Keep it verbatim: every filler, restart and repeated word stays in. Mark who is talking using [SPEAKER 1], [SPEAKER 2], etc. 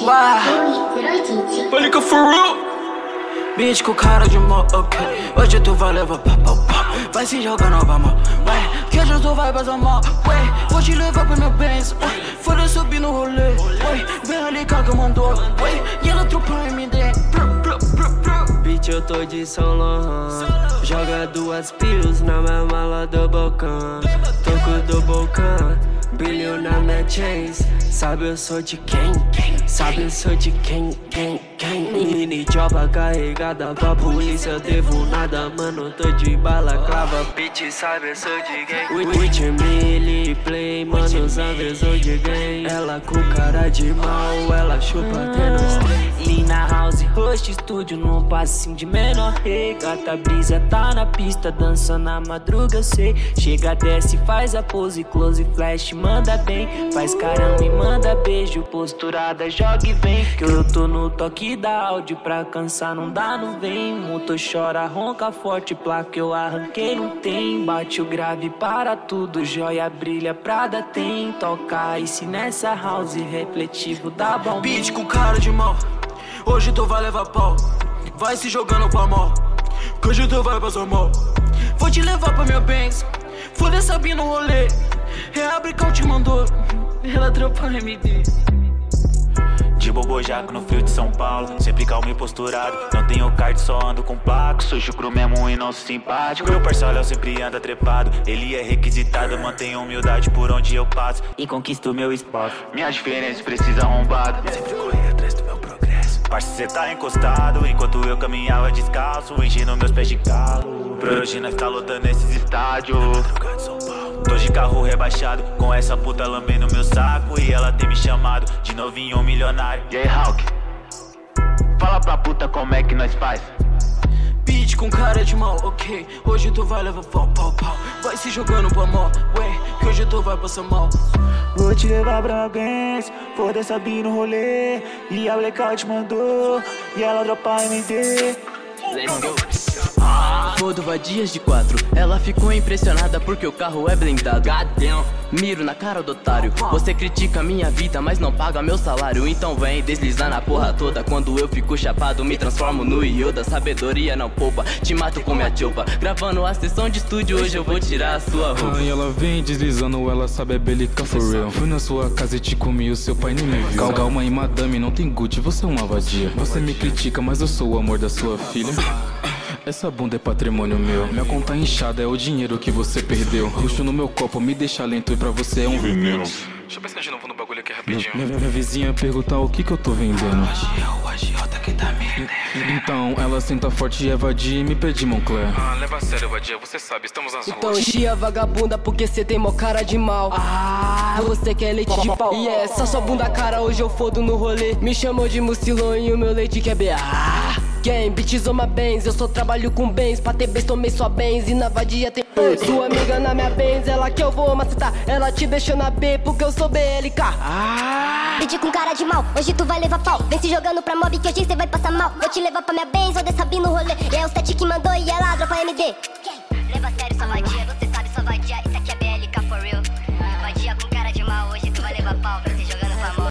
[SPEAKER 1] Pânica for real. Bitch com cara de mal, ok. Hoje tu vai levar pá, pá, pá. Vai se jogar no vamos, ué. Que hoje tu vai passar mal, ué. Vou te levar pro meu bens, ué. Foda subir no rolê, ué. Vem ali que ela mandou, ué. E ela tropa M D.
[SPEAKER 2] Bitch, eu tô de São Laurent. Joga duas pills na minha mala do balcão. Toco do balcão, brilho na minha chains. Sabe eu sou de quem? Sabe eu sou de quem? Quem? Quem? Mini joba carregada pra polícia, eu devo nada, mano, tô de balaclava. Bitch, sabe eu sou de quem? With Millie play, mano, sabe eu sou de quem? Ela com cara de mal, ela chupa até nos três. Lina House, host, estúdio num passinho de menor rei. Gata brisa tá na pista, dança na madruga, eu sei. Chega, desce, faz a pose, close, flash, manda bem. Faz carão e manda beijo, posturada, joga e vem. Que eu tô no toque da áudio, pra cansar não dá, não vem. Motor chora, ronca forte, placa eu arranquei, não tem. Bate o grave para tudo, joia brilha, Prada tem. Toca ice nessa house, refletivo dá bom.
[SPEAKER 1] Bitch com cara de mal, hoje tu vai levar pau. Vai se jogando pra mal, que hoje tu vai passar mal. Vou te levar pra meu bens, foda Sabi no rolê. Reabre que eu te mandou, ela tropa M D.
[SPEAKER 3] De bobojaco no frio de São Paulo, sempre calmo e posturado. Não tenho card, só ando com placo. Sou chucro mesmo e não sou simpático. Meu parceiro sempre anda trepado, ele é requisitado. Mantenho humildade por onde eu passo e conquisto meu espaço. Minha diferença precisa arrombado, sempre corri atrás do meu progresso. Parce, cê tá encostado, enquanto eu caminhava descalço, enchendo meus pés de calo. Pra hoje nós tá lotando esses estádios. Tô de carro rebaixado, com essa puta lambendo meu saco. E ela tem me chamado de novinho milionário. E aí, Hawk? Fala pra puta como é que nós faz.
[SPEAKER 1] Bitch com cara de mal, ok. Hoje tu vai levar pau, pau, pau. Vai se jogando pra mal, ué. Que hoje tu vai passar mal.
[SPEAKER 3] Vou te levar pra alguém, foda Sabi no rolê. E a blackout mandou, e ela dropa M D.
[SPEAKER 2] Let's go. Fodo vadias de quatro, ela ficou impressionada porque o carro é blindado. Gadão. Miro na cara do otário, você critica minha vida, mas não paga meu salário. Então vem deslizar na porra toda. Quando eu fico chapado, me transformo no Yoda. Sabedoria não poupa, te mato com minha chopa. Gravando a sessão de estúdio, hoje eu vou tirar a sua roupa.
[SPEAKER 4] Ai, ela vem deslizando, ela sabe é belica for real. Fui na sua casa e te comi, o seu pai nem me viu. Calma aí, madame, não tem Gucci, você é uma vadia. Você me critica, mas eu sou o amor da sua filha. Essa bunda é patrimônio meu. Minha conta inchada é o dinheiro que você perdeu. Ruxo no meu copo, me deixa lento e pra você é um veneno. Deixa eu pensar de novo no bagulho aqui rapidinho. Minha, minha, minha vizinha perguntar o que que eu tô vendendo.
[SPEAKER 1] O agiota que tá me vendendo.
[SPEAKER 4] Então ela senta forte e é vadia e me pede Moncler.
[SPEAKER 5] Ah, leva a sério, vadia, você sabe, estamos nas
[SPEAKER 2] Então
[SPEAKER 5] ruas.
[SPEAKER 2] enchia vagabunda porque cê tem mó cara de mal. Ah, você quer leite de pau. E essa sua bunda cara, hoje eu fodo no rolê. Me chamou de mucilão e o meu leite quer B A. Quem bitches uma Benz, eu só trabalho com bens. Pra ter bens, tomei sua Benz e na vadia tem bens. Sua amiga na minha Benz, ela que eu vou macetar. Ela te deixou na B porque eu sou B L K. Ah.
[SPEAKER 6] Bitch com cara de mal, hoje tu vai levar pau. Vem se jogando pra mob que hoje cê vai passar mal. Vou te levar pra minha Benz, vou Sabi no rolê. E é o sete que mandou e ela dropa M D. Leva a sério sua vadia, você sabe sua vadia, isso aqui é B